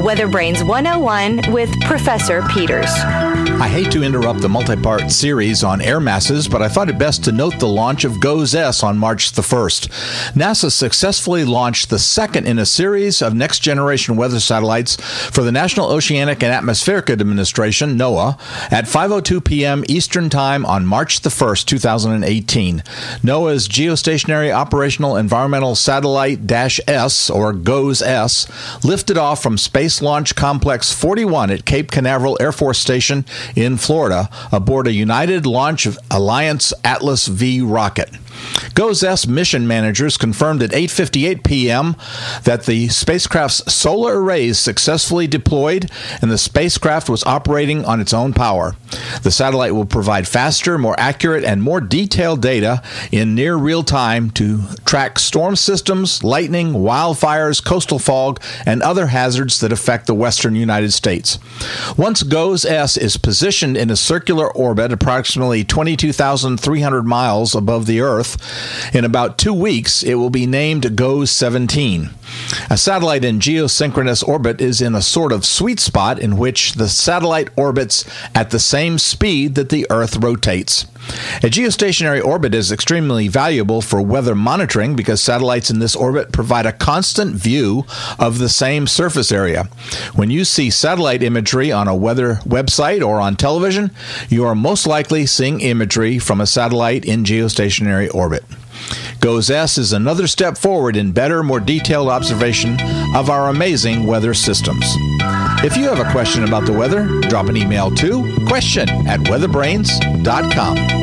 Weather Brains 101 with Professor Peters. I hate to interrupt the multi-part series on air masses, but I thought it best to note the launch of GOES-S on March the 1st. NASA successfully launched the second in a series of next-generation weather satellites for the National Oceanic and Atmospheric Administration, NOAA, at 5:02 p.m. Eastern Time on March the 1st, 2018. NOAA's Geostationary Operational Environmental Satellite-S, or GOES-S, lifted off from Space Launch Complex 41 at Cape Canaveral Air Force Station in Florida aboard a United Launch Alliance Atlas V rocket. GOES-S mission managers confirmed at 8:58 p.m. that the spacecraft's solar arrays successfully deployed and the spacecraft was operating on its own power. The satellite will provide faster, more accurate, and more detailed data in near real time to track storm systems, lightning, wildfires, coastal fog, and other hazards that affect the western United States. Once GOES-S is positioned in a circular orbit approximately 22,300 miles above the Earth, in about 2 weeks, it will be named GOES-17. A satellite in geosynchronous orbit is in a sort of sweet spot in which the satellite orbits at the same speed that the Earth rotates. A geostationary orbit is extremely valuable for weather monitoring because satellites in this orbit provide a constant view of the same surface area. When you see satellite imagery on a weather website or on television, you are most likely seeing imagery from a satellite in geostationary orbit. GOES-S is another step forward in better, more detailed observation of our amazing weather systems. If you have a question about the weather, drop an email to question@weatherbrains.com.